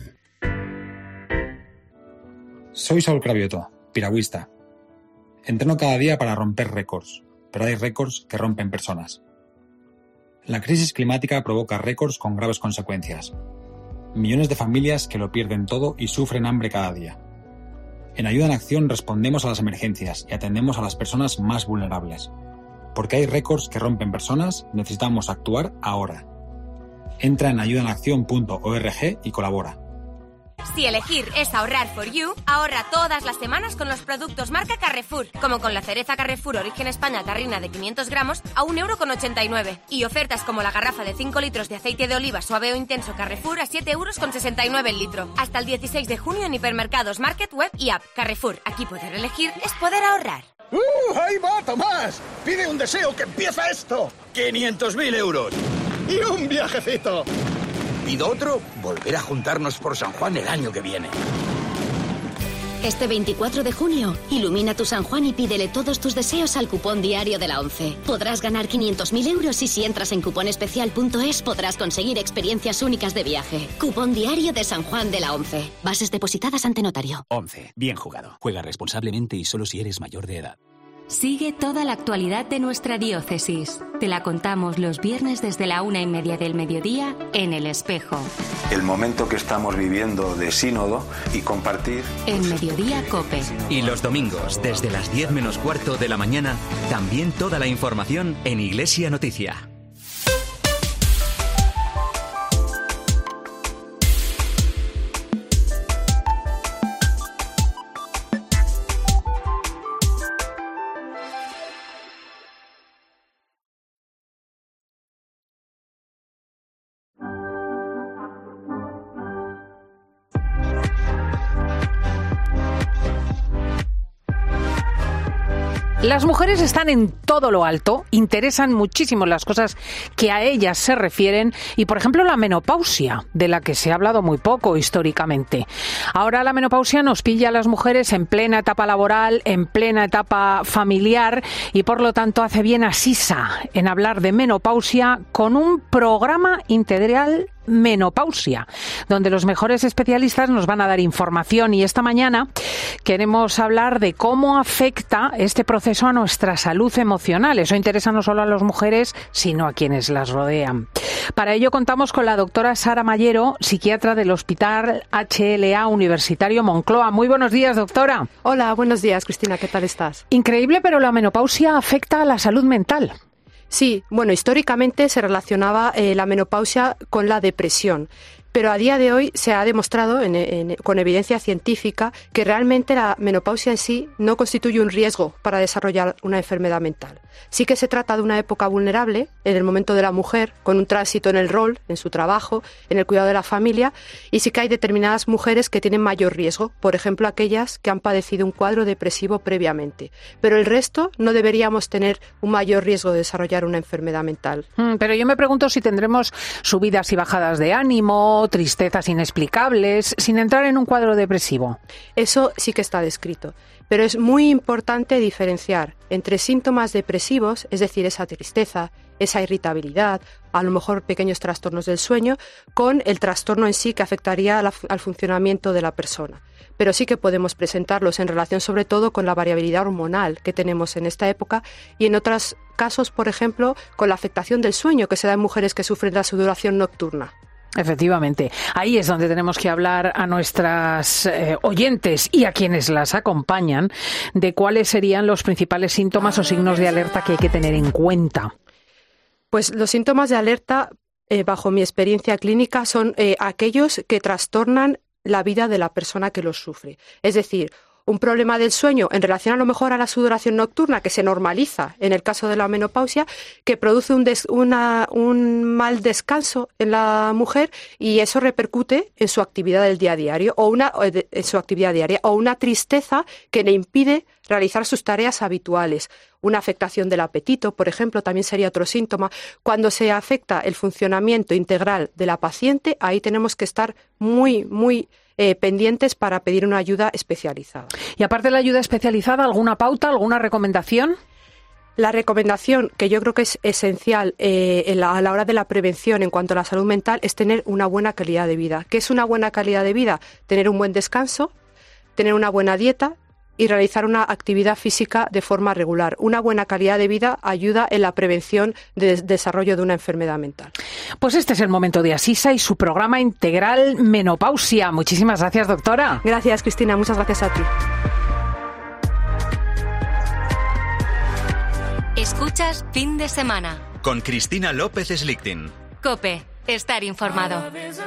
Soy Saúl Cravioto, piragüista. Entreno cada día para romper récords, pero hay récords que rompen personas. La crisis climática provoca récords con graves consecuencias. Millones de familias que lo pierden todo y sufren hambre cada día. En Ayuda en Acción respondemos a las emergencias y atendemos a las personas más vulnerables. Porque hay récords que rompen personas, necesitamos actuar ahora. Entra en ayuda en acción punto org y colabora. Si elegir es ahorrar for you, ahorra todas las semanas con los productos marca Carrefour, como con la cereza Carrefour Origen España Tarrina de quinientos gramos a un euro con ochenta y nueve. Y ofertas como la garrafa de cinco litros de aceite de oliva suave o intenso Carrefour a siete euros con sesenta y nueve el litro. Hasta el dieciséis de junio en hipermercados, market, web y app. Carrefour, aquí poder elegir es poder ahorrar. ¡Uh! ¡Ahí va, Tomás! Pide un deseo que empieza esto. quinientos mil euros. Y un viajecito. Pido otro, volver a juntarnos por San Juan el año que viene. Este veinticuatro de junio, ilumina tu San Juan y pídele todos tus deseos al cupón diario de la ONCE. Podrás ganar quinientos mil euros y si entras en cuponespecial punto es podrás conseguir experiencias únicas de viaje. Cupón diario de San Juan de la ONCE. Bases depositadas ante notario. ONCE. Bien jugado. Juega responsablemente y solo si eres mayor de edad. Sigue toda la actualidad de nuestra diócesis. Te la contamos los viernes desde la una y media del mediodía en El Espejo. El momento que estamos viviendo de sínodo y compartir. En Mediodía COPE. Y los domingos, desde las diez menos cuarto de la mañana, también toda la información en Iglesia Noticia. Las mujeres están en todo lo alto, interesan muchísimo las cosas que a ellas se refieren y, por ejemplo, la menopausia, de la que se ha hablado muy poco históricamente. Ahora la menopausia nos pilla a las mujeres en plena etapa laboral, en plena etapa familiar y, por lo tanto, hace bien a Sisa en hablar de menopausia con un programa integral Menopausia, donde los mejores especialistas nos van a dar información, y esta mañana queremos hablar de cómo afecta este proceso a nuestra salud emocional. Eso interesa no solo a las mujeres, sino a quienes las rodean. Para ello contamos con la doctora Sara Mallero, psiquiatra del Hospital H L A Universitario Moncloa. Muy buenos días, doctora. Hola, buenos días, Cristina, ¿qué tal estás? Increíble, pero la menopausia afecta a la salud mental. Sí, bueno, históricamente se relacionaba eh, la menopausia con la depresión, pero a día de hoy se ha demostrado en, en, con evidencia científica que realmente la menopausia en sí no constituye un riesgo para desarrollar una enfermedad mental. Sí que se trata de una época vulnerable en el momento de la mujer, con un tránsito en el rol, en su trabajo, en el cuidado de la familia, y sí que hay determinadas mujeres que tienen mayor riesgo, por ejemplo aquellas que han padecido un cuadro depresivo previamente. Pero el resto no deberíamos tener un mayor riesgo de desarrollar una enfermedad mental. Mm, pero yo me pregunto si tendremos subidas y bajadas de ánimo, tristezas inexplicables, sin entrar en un cuadro depresivo. Eso sí que está descrito. Pero es muy importante diferenciar entre síntomas depresivos, es decir, esa tristeza, esa irritabilidad, a lo mejor pequeños trastornos del sueño, con el trastorno en sí que afectaría la, al funcionamiento de la persona. Pero sí que podemos presentarlos en relación sobre todo con la variabilidad hormonal que tenemos en esta época y en otros casos, por ejemplo, con la afectación del sueño que se da en mujeres que sufren la sudoración nocturna. Efectivamente, ahí es donde tenemos que hablar a nuestras eh, oyentes y a quienes las acompañan de cuáles serían los principales síntomas o signos de alerta que hay que tener en cuenta. Pues los síntomas de alerta, eh, bajo mi experiencia clínica, son eh, aquellos que trastornan la vida de la persona que los sufre. Es decir, un problema del sueño en relación a lo mejor a la sudoración nocturna que se normaliza en el caso de la menopausia, que produce un, des, una, un mal descanso en la mujer y eso repercute en su actividad del día a día o una en su actividad diaria o una tristeza que le impide realizar sus tareas habituales. Una afectación del apetito, por ejemplo, también sería otro síntoma. Cuando se afecta el funcionamiento integral de la paciente, ahí tenemos que estar muy, muy Eh, pendientes para pedir una ayuda especializada. Y aparte de la ayuda especializada, ¿alguna pauta, alguna recomendación? La recomendación que yo creo que es esencial eh, en la, a la hora de la prevención en cuanto a la salud mental es tener una buena calidad de vida. ¿Qué es una buena calidad de vida? Tener un buen descanso, tener una buena dieta y realizar una actividad física de forma regular. Una buena calidad de vida ayuda en la prevención del desarrollo de una enfermedad mental. Pues este es el momento de Asisa y su programa integral Menopausia. Muchísimas gracias, doctora. Gracias, Cristina. Muchas gracias a ti. Escuchas Fin de Semana con Cristina López Slichting. COPE. Estar informado.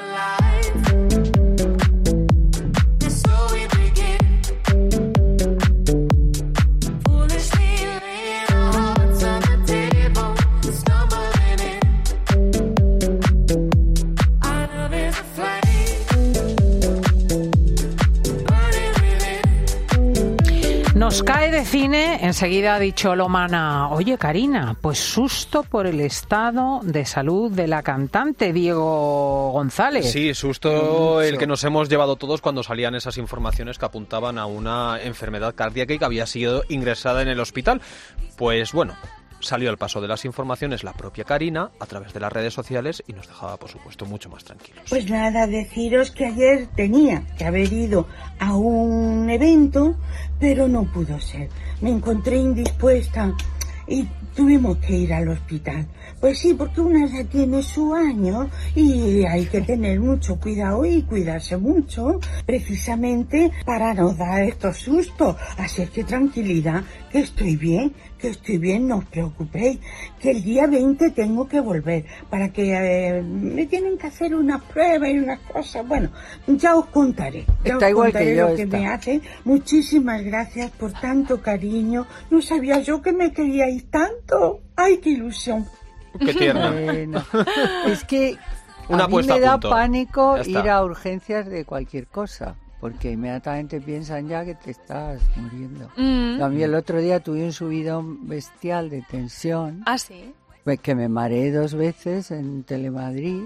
Nos cae de cine, enseguida ha dicho Lomana, oye Karina, pues susto por el estado de salud de la cantante Diego González. Sí, susto el que nos hemos llevado todos cuando salían esas informaciones que apuntaban a una enfermedad cardíaca y que había sido ingresada en el hospital. Pues bueno, salió al paso de las informaciones la propia Karina a través de las redes sociales y nos dejaba, por supuesto, mucho más tranquilos. Pues nada, deciros que ayer tenía que haber ido a un evento, pero no pudo ser. Me encontré indispuesta y tuvimos que ir al hospital. Pues sí, porque una ya tiene su año y hay que tener mucho cuidado y cuidarse mucho, precisamente para no dar estos sustos. Así es que tranquilidad, que estoy bien, que estoy bien, no os preocupéis, que el día veinte tengo que volver, para que eh, me tienen que hacer unas pruebas y unas cosas. Bueno, ya os contaré, ya Está os igual contaré que yo lo que esta. me hacen. Muchísimas gracias por tanto cariño, no sabía yo que me queríais tanto. ¡Ay, qué ilusión! Qué tierna. Bueno, es que Una a mí puesta me a da punto. pánico Ya está. ir a urgencias de cualquier cosa. porque inmediatamente piensan ya que te estás muriendo. Mm. A mí el otro día tuve un subidón bestial de tensión. ¿Ah, sí? Que me mareé dos veces en Telemadrid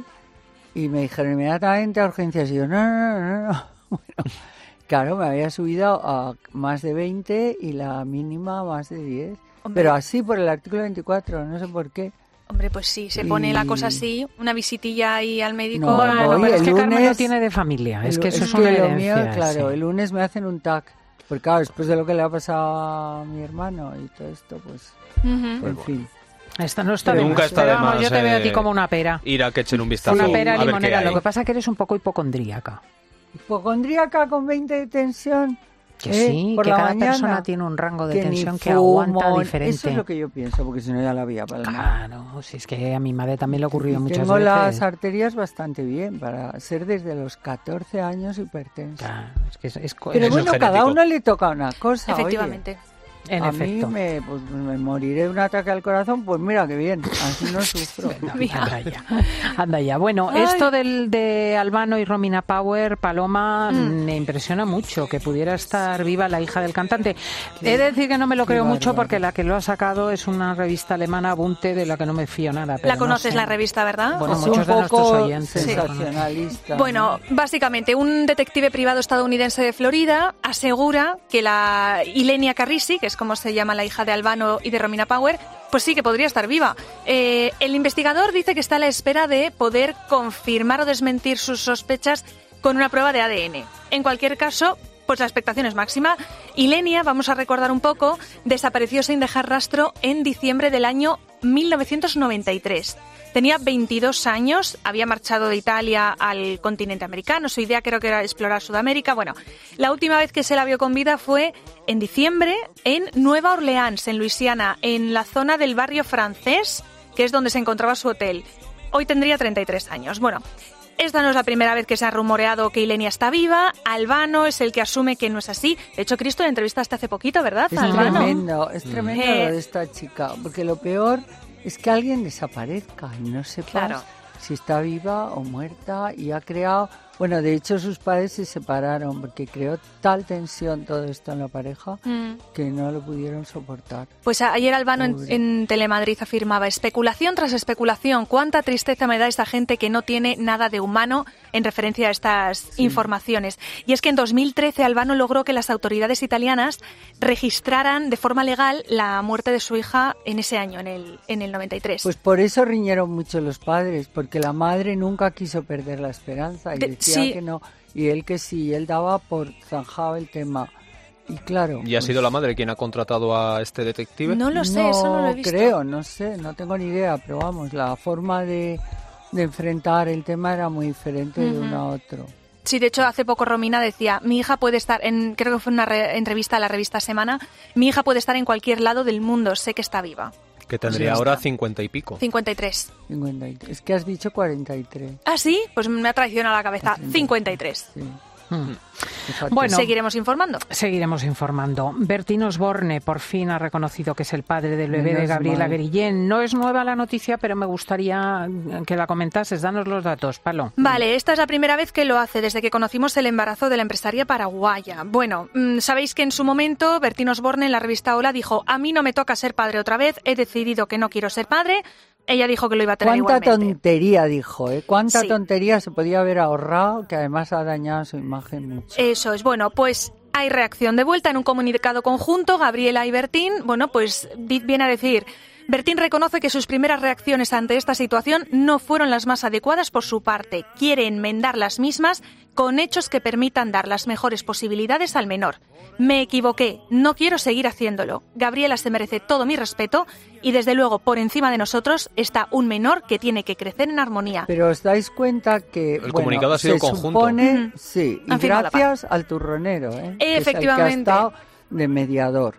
y me dijeron inmediatamente a urgencias y yo, no, no, no, no. Bueno, claro, me había subido a más de veinte y la mínima a más de diez. Hombre. Pero así por el artículo veinticuatro, no sé por qué. Hombre, pues sí, se pone y... la cosa así, una visitilla ahí al médico. No, bueno, voy, pero es el que lunes, Carmen no tiene de familia, es que eso es, es que una lo herencia. Mío, claro, sí. El lunes me hacen un T A C, porque claro, después de lo que le ha pasado a mi hermano y todo esto, pues, uh-huh. en fin. Esta no está Pero de nunca más. está de Vamos, más. Yo te eh, veo a ti como una pera. Ir a que echen un vistazo. Una pera a limonera. ver qué hay. Lo que pasa es que eres un poco hipocondríaca. ¿Hipocondríaca con veinte de tensión? Que eh, sí, por que la cada mañana, persona tiene un rango de que tensión que fumo, aguanta diferente. Eso es lo que yo pienso, porque si no ya la había palmado. Claro, si es que a mi madre también le ocurrió muchas tengo veces. Tengo las arterias bastante bien, para ser desde los catorce años hipertensa. Claro, es que es, es, Pero es bueno, cada uno le toca una cosa. Efectivamente. Oye. En a efecto. mí me, pues, me moriré de un ataque al corazón, pues mira qué bien, así no sufro. No, anda ya, anda ya. Bueno, Ay. esto del de Albano y Romina Power, Paloma, mm. me impresiona mucho que pudiera estar viva la hija del cantante. He de decir que no me lo creo mucho porque la que lo ha sacado es una revista alemana, Bunte, de la que no me fío nada. Pero la conoces no sé. La revista, ¿verdad? Bueno, es muchos un de nuestros poco oyentes. sensacionalista. Bueno, básicamente, un detective privado estadounidense de Florida asegura que la Ilenia Carrisi, que es como se llama la hija de Albano y de Romina Power, pues sí que podría estar viva. Eh, el investigador dice que está a la espera de poder confirmar o desmentir sus sospechas con una prueba de A D N. En cualquier caso, pues la expectación es máxima. Ilenia, vamos a recordar un poco, desapareció sin dejar rastro en diciembre del año mil novecientos noventa y tres. Tenía veintidós años, había marchado de Italia al continente americano, su idea creo que era explorar Sudamérica. Bueno, la última vez que se la vio con vida fue en diciembre en Nueva Orleans, en Luisiana, en la zona del barrio francés, que es donde se encontraba su hotel. Hoy tendría treinta y tres años. Bueno, esta no es la primera vez que se ha rumoreado que Ilenia está viva. Albano es el que asume que no es así. De hecho, Cristo, la entrevistaste hace poquito, ¿verdad? Es Albano. tremendo, es tremendo Eh. lo de esta chica, porque lo peor es que alguien desaparezca y no sepas Claro. si está viva o muerta, y ha creado... Bueno, de hecho sus padres se separaron porque creó tal tensión todo esto en la pareja Mm. que no lo pudieron soportar. Pues ayer Albano en, en Telemadrid afirmaba: especulación tras especulación, cuánta tristeza me da esta gente que no tiene nada de humano, en referencia a estas sí. informaciones. Y es que en dos mil trece Albano logró que las autoridades italianas registraran de forma legal la muerte de su hija en ese año, en el, en el noventa y tres. Pues por eso riñeron mucho los padres, porque la madre nunca quiso perder la esperanza y de, decía sí. que no, y él que sí, él daba por zanjado el tema. Y claro. ¿Y ha pues, sido la madre quien ha contratado a este detective? No lo sé, no eso no lo he visto. creo, no sé, no tengo ni idea, pero vamos, la forma de, de enfrentar el tema era muy diferente uh-huh. de uno a otro. Sí, de hecho, hace poco Romina decía, mi hija puede estar, en creo que fue una re- entrevista a la revista Semana, mi hija puede estar en cualquier lado del mundo, sé que está viva. Que tendría pues ahora cincuenta y pico. cincuenta y tres. cincuenta y tres. Es que has dicho cuarenta y tres. ¿Ah, sí? Pues me ha traicionado la cabeza. cincuenta y tres. Sí. Hmm. Bueno, seguiremos informando. Seguiremos informando. Bertín Osborne por fin ha reconocido que es el padre del bebé Menos de Gabriela mal. Guerillén. No es nueva la noticia, pero me gustaría que la comentases. Danos los datos, Palo. Vale, esta es la primera vez que lo hace desde que conocimos el embarazo de la empresaria paraguaya. Bueno, mmm, sabéis que en su momento Bertín Osborne en la revista Hola dijo: a mí no me toca ser padre otra vez, he decidido que no quiero ser padre. Ella dijo que lo iba a tener Cuánta igualmente. tontería, dijo, ¿eh? Cuánta Sí. tontería se podía haber ahorrado, que además ha dañado su imagen mucho. Eso es, bueno, pues hay reacción de vuelta en un comunicado conjunto. Gabriela y Bertín, bueno, pues viene a decir: Bertín reconoce que sus primeras reacciones ante esta situación no fueron las más adecuadas por su parte. Quiere enmendar las mismas con hechos que permitan dar las mejores posibilidades al menor. Me equivoqué, no quiero seguir haciéndolo. Gabriela se merece todo mi respeto y desde luego por encima de nosotros está un menor que tiene que crecer en armonía. Pero os dais cuenta que El bueno, comunicado ha sido se conjunto. supone, Ujú. sí, y Han firmado la paz. gracias al turronero, ¿eh? que es el Efectivamente. que ha estado de mediador.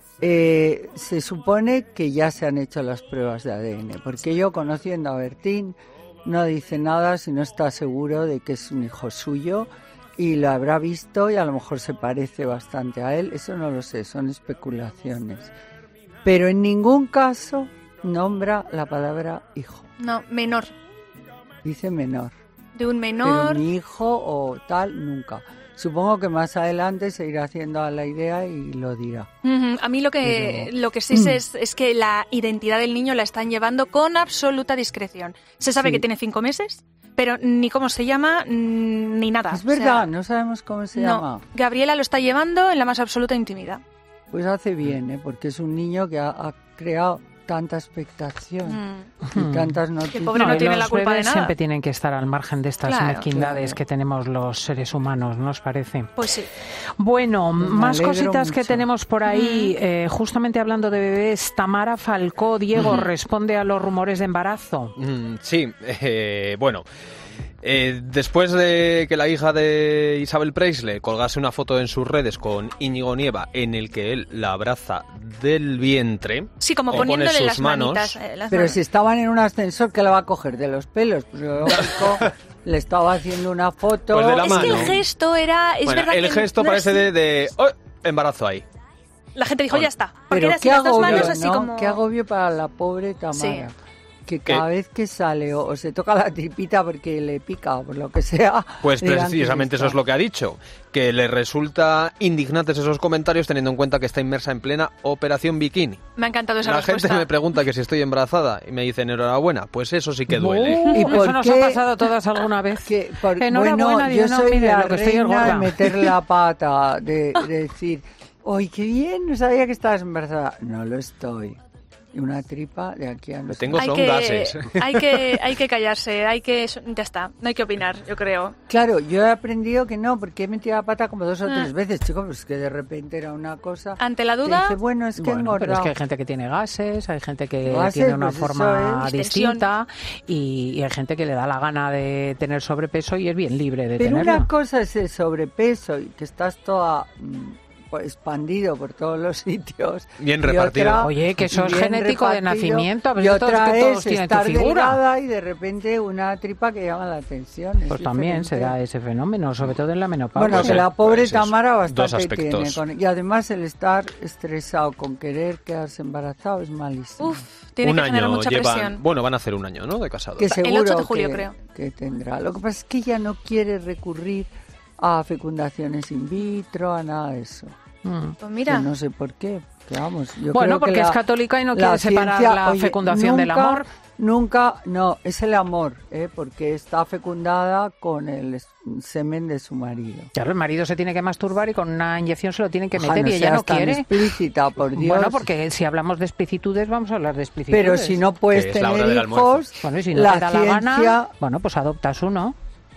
Eh, se supone que ya se han hecho las pruebas de A D N, porque yo, conociendo a Bertín, no dice nada si no está seguro de que es un hijo suyo y lo habrá visto y a lo mejor se parece bastante a él. Eso no lo sé, son especulaciones. Pero en ningún caso nombra la palabra hijo. No, menor. Dice menor. De un menor. Pero mi hijo o tal, nunca. Supongo que más adelante se irá haciendo a la idea y lo dirá. Uh-huh. A mí lo que, Pero... lo que sí sé es, es que la identidad del niño la están llevando con absoluta discreción. Se sabe Sí. que tiene cinco meses, pero ni cómo se llama, ni nada. Es verdad, O sea, no sabemos cómo se no. llama. Gabriela lo está llevando en la más absoluta intimidad. Pues hace bien, ¿eh? Porque es un niño que ha, ha creado tanta expectación Mm. y tantas noticias. pobre no y tiene los la culpa de bebés nada. siempre tienen que estar al margen de estas Claro. mezquindades Claro. que tenemos los seres humanos, ¿no os parece? Pues sí. Bueno, Me más alegro cositas que mucho. tenemos por ahí. Eh, justamente hablando de bebés, Tamara Falcó, Diego, Ujú. responde a los rumores de embarazo. Mm, sí, eh, bueno. Eh, después de que la hija de Isabel Preisler colgase una foto en sus redes con Íñigo Nieva en el que él la abraza del vientre, Sí, como y pone poniéndole sus las manos, manitas. eh, las Pero manos. si estaban en un ascensor, ¿qué le va a coger? ¿De los pelos? Pues lógico, le estaba haciendo una foto. Pues de la Es mano. que el gesto era... Es bueno, verdad el que gesto no parece es- de, de ¡oh! Embarazo ahí. La gente dijo, ya está. Porque Pero era así, qué las dos agobio, manos así ¿no? como... Qué agobio para la pobre Tamara. Sí. Que cada vez que sale o, o se toca la tripita porque le pica o por lo que sea... Pues digan que precisamente eso está. es lo que ha dicho, que le resulta indignantes esos comentarios teniendo en cuenta que está inmersa en plena operación bikini. Me ha encantado esa La respuesta. gente me pregunta que si estoy embarazada y me dicen enhorabuena, pues eso sí que duele. Uh, ¿Y eso por nos qué? ha pasado todas alguna vez. Que por- Enhorabuena, bueno, digo, yo no, soy mire, la lo que estoy es reina gorda. de meter la pata, de, de decir, ¡ay, qué bien! No sabía que estabas embarazada. No lo estoy. Y una tripa de aquí a no sé. tengo hay son que, gases. Hay que, hay que callarse, hay que... Ya está, no hay que opinar, yo creo. Claro, yo he aprendido que no, porque he metido la pata como dos o Ah. tres veces, chicos, pues que de repente era una cosa... Ante la que duda... dice, bueno, es que he Bueno, pero es engordado. que hay gente que tiene gases, hay gente que Gases, tiene una pues eso forma es. distinta y, y hay gente que le da la gana de tener sobrepeso y es bien libre de Pero tenerlo. una cosa es el sobrepeso y que estás toda mm, pues, expandido por todos los sitios. Bien y repartido. otra- Oye, que eso es bien genético de repartido, nacimiento, a ver y si todos- otra que todos es tienen tu estar figura. delgada y de repente una tripa que llama la atención. es Pues también se diferente. da ese fenómeno, sobre todo en la menopausia. Bueno, Pues que sí, la pobre pues es Tamara dos bastante tiene. aspectos. con- y además el estar estresado con querer quedarse embarazado es malísimo. Uf, tiene un que generar año mucha llevan, presión. bueno, van a hacer un año, ¿no? De casados. Que seguro ocho de julio, que, creo. que tendrá. Lo que pasa es que ella no quiere recurrir a fecundaciones in vitro, a nada de eso. Mm. Pues mira, Que no sé por qué. Que vamos, yo Bueno, creo que porque la- es católica y no la quiere separar ciencia- la oye, fecundación del nunca- amor. Nunca, no, es el amor, ¿eh? Porque está fecundada con el es- semen de su marido. Claro, el marido se tiene que masturbar y con una inyección se lo tiene que Ojalá meter no y ella seas no tan quiere. explícita, por Dios. Bueno, porque si hablamos de explicitudes, vamos a hablar de explicitudes. Pero si no puedes Que es la hora tener del almuerzo. hijos, Bueno, y si no la te da ciencia... la gana, bueno, pues adoptas uno.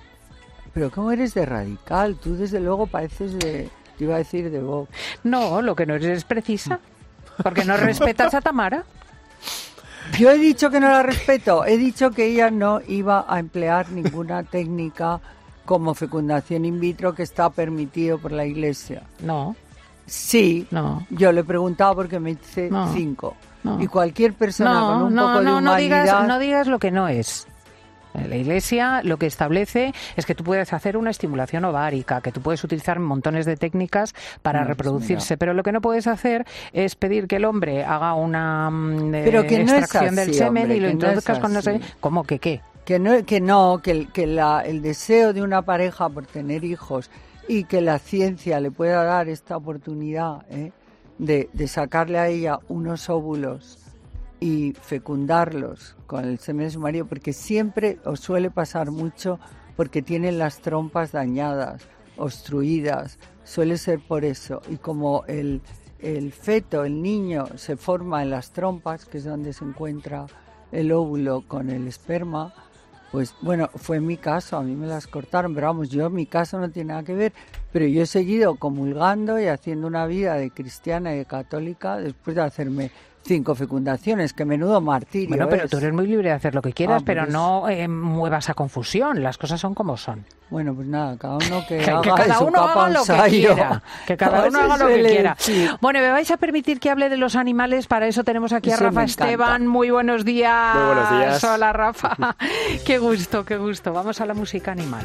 Pero ¿cómo eres de radical? Tú desde luego pareces de... Te iba a decir de Vox. No, lo que no eres es precisa. Porque no respetas a Tamara. Yo he dicho que no la respeto. He dicho que ella no iba a emplear ninguna técnica como fecundación in vitro que está permitido por la Iglesia. No, Sí, no. yo le he preguntado porque me dice No, cinco. no. Y cualquier persona con No, un no, poco de no, no humanidad... digas, no digas lo que no es. La Iglesia lo que establece es que tú puedes hacer una estimulación ovárica, que tú puedes utilizar montones de técnicas para No, pues reproducirse, mira. pero lo que no puedes hacer es pedir que el hombre haga una mm, eh, Pero que no es extracción del así, semen hombre, y lo que no introduzcas es con no sé así. ¿cómo que qué? Que no, que, no, que, el- que la, el deseo de una pareja por tener hijos y que la ciencia le pueda dar esta oportunidad ¿eh? de, de sacarle a ella unos óvulos y fecundarlos con el semen de su marido, porque siempre os suele pasar mucho porque tienen las trompas dañadas, obstruidas, suele ser por eso. Y como el, el feto, el niño, se forma en las trompas, que es donde se encuentra el óvulo con el esperma, pues bueno, fue mi caso, a mí me las cortaron, pero vamos, yo mi caso no tiene nada que ver, pero yo he seguido comulgando y haciendo una vida de cristiana y de católica después de hacerme cinco fecundaciones, que menudo martirio Bueno, pero es. tú eres muy libre de hacer lo que quieras, Ah, pero pues- no eh, muevas a confusión, las cosas son como son. Bueno, pues nada, cada uno que, Que, haga que de cada su uno capa haga un lo que sayo. quiera. Que cada Como uno se haga lo que suele quiera. decir. Bueno, ¿me vais a permitir que hable de los animales? Para eso tenemos aquí a Eso Rafa me encanta. Esteban. Muy buenos días. Muy buenos días. Hola, Rafa. Qué gusto, qué gusto. Vamos a la música animal.